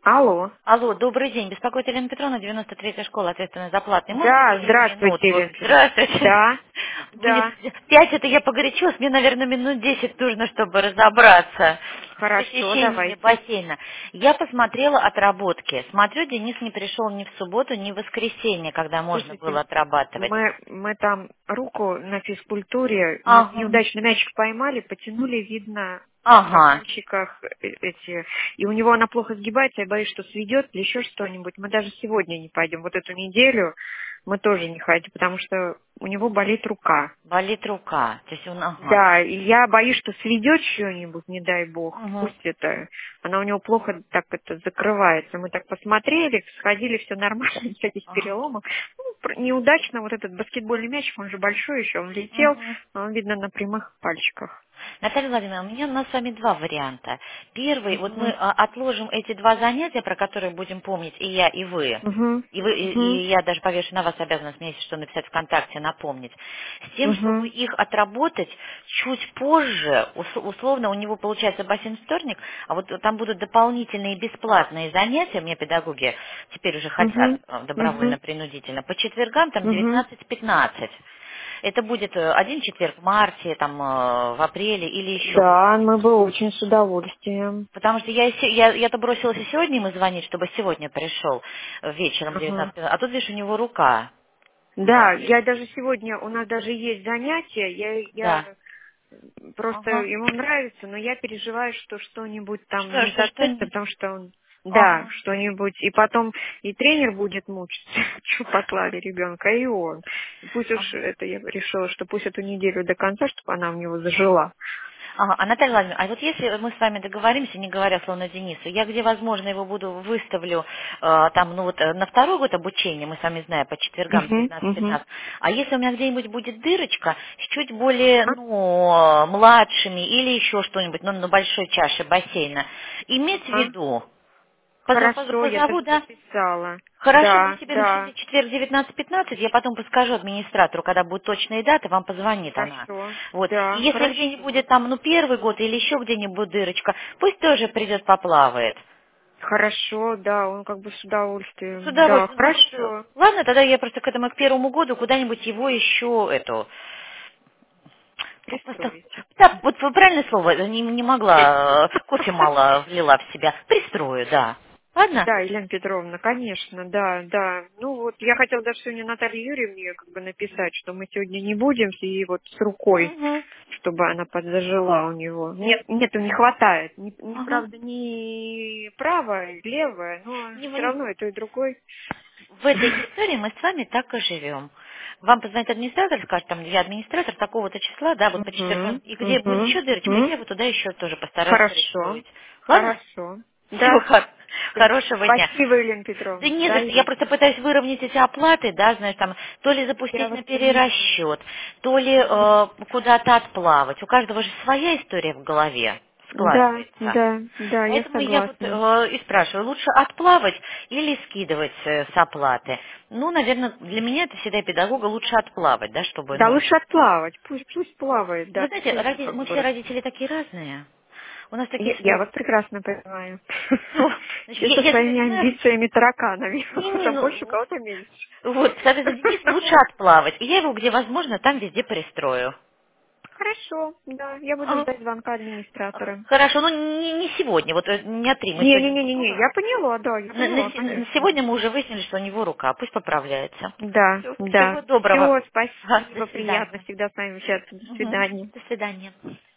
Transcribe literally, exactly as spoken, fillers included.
Алло. Алло, добрый день. Беспокоит Елена Петровна, девяносто третья школа, ответственная за платный. Можно Да, мне здравствуйте, минутку? Елена Петровна. Здравствуйте. Да, Мне да, пять это я погорячилась, мне, наверное, минут десять нужно, чтобы разобраться с хорошо, посещениями давайте. бассейна. Я посмотрела отработки. Смотрю, Денис не пришел ни в субботу, ни в воскресенье, когда можно было Слушайте, отрабатывать. мы, мы там руку на физкультуре, мы Ага. неудачный мячик поймали, потянули, видно, на Ага. пальчиках э- эти, и у него она плохо сгибается, я боюсь, что сведет или еще что-нибудь. Мы даже сегодня не пойдем, вот эту неделю мы тоже не ходим, потому что у него болит рука. Болит рука. То есть он, ага. Да, и я боюсь, что сведет что-нибудь, не дай бог. Угу. Пусть это, она у него плохо так это закрывается. Мы так посмотрели, сходили, все нормально, никаких переломов. Ну, пр- неудачно вот этот баскетбольный мяч, он же большой еще, он летел, Угу. но он видно на прямых пальчиках. Наталья Владимировна, у меня у нас с вами два варианта. Первый, вот мы Угу, а, отложим эти два занятия, про которые будем помнить и я, и вы. угу, И, вы, и, угу, и я даже повешу на вас обязанность, мне если что написать ВКонтакте, напомнить. С тем, чтобы угу, их отработать чуть позже, ус- условно, у него получается бассейн вторник, а вот там будут дополнительные бесплатные занятия, мне педагоги теперь уже хотят угу, э, угу, добровольно-принудительно, по четвергам там угу. девятнадцать-пятнадцать. Это будет э, один четверг в марте, там, э, в апреле или еще Да, где-нибудь. мы бы очень с удовольствием. Потому что я, и се- я, я-то бросилась и сегодня ему звонить, чтобы сегодня пришел э, вечером Ага. девятнадцать, а тут, видишь, у него рука. Да, Вот. я даже сегодня, у нас даже есть занятия, я, Да. я просто Ага. ему нравится, но я переживаю, что что-нибудь там Что, не что, что? зацепится, не- потому что он, да, Ага. что-нибудь, и потом и тренер будет мучиться, что послали ребенка, и он. Пусть уж Ага. это я решила, что пусть эту неделю до конца, чтобы она у него зажила. Ага, а Наталья Владимировна, а вот если мы с вами договоримся, не говоря словно Денису, я где возможно его буду выставлю э, там, ну вот э, на второй год обучения, мы с вами знаем, по четвергам Угу, угу. девятнадцать-пятнадцать, а если у меня где-нибудь будет дырочка с чуть более, ну, э, младшими или еще что-нибудь, ну, на большой чаше бассейна, иметь в Ага. виду, позову, Хорошо, я позову, даже да? записала. Хорошо, вы Да, себе да, напишите четверг девятнадцать-пятнадцать, я потом подскажу администратору, когда будут точные даты, вам позвонит она. хорошо, Вот. И да, если где-нибудь хорошо. будет там, ну, первый год или еще где-нибудь дырочка, пусть тоже придет поплавает. Хорошо, да, он как бы с С удовольствием. Да, удовольствием. Ну, вот, э, хорошо. ладно, тогда я просто к этому, к первому году куда-нибудь его еще, эту, по- постав- Пристроите. да, вот правильное слово, не, не могла, э, кофе мало влила в себя. Пристрою, да. Ладно? Да, Елена Петровна, конечно, да, да. Ну вот я хотела даже сегодня Наталье Юрьевне как бы написать, что мы сегодня не будем, и вот с рукой, Угу. чтобы она подзажила у него. Нет, нету, не хватает. Не, не, Ага. правда, не правая, левая, но Не, все не- равно и то, и другой. В этой истории мы с вами так и живем. Вам позвонит администратор, скажет, там, я администратор такого-то числа, да, вот по четвергам, Угу, и где будет угу, еще дырочка, я угу. его туда еще тоже постараюсь Хорошо, пристроить. Ладно? хорошо. Всего Да. хорошего дня. Спасибо, Елена Да Петровна. не Да, за что, я Елена просто Петровна. пытаюсь выровнять эти оплаты, да, знаешь, там, то ли Я запустить вас на понимаю. перерасчет, то ли э, куда-то отплавать. У каждого же своя история в голове Да, складывается. да, да, я Поэтому я вот согласна. э, и спрашиваю, лучше отплавать или скидывать э, с оплаты? Ну, наверное, для меня это всегда педагога лучше отплавать, да, чтобы, Да, ну... лучше отплавать. Пусть, пусть плавает, Ну, да, вы знаете, все роди- как мы все бы. родители такие разные. У нас такие Я, я свои... вас прекрасно понимаю. Ну, значит, Все я, со я теперь своими знаю... амбициями тараканами. Не-не, Там больше, у ну... кого-то меньше. Вот, соответственно, Денис лучше отплавать. И я его, где возможно, там везде пристрою. Хорошо, да, я буду Ага. ждать звонка администратора. Хорошо, ну не, не сегодня, вот э, дня три, мы сегодня... Не-не-не-не, я поняла, да, я На, на поняла, се- на конечно. сегодня мы уже выяснили, что у него рука, пусть поправляется. Да, Всё, да. всего доброго. Все, Ага, до спасибо, приятно свидания. всегда с вами общаться. До Мгм. свидания. До свидания.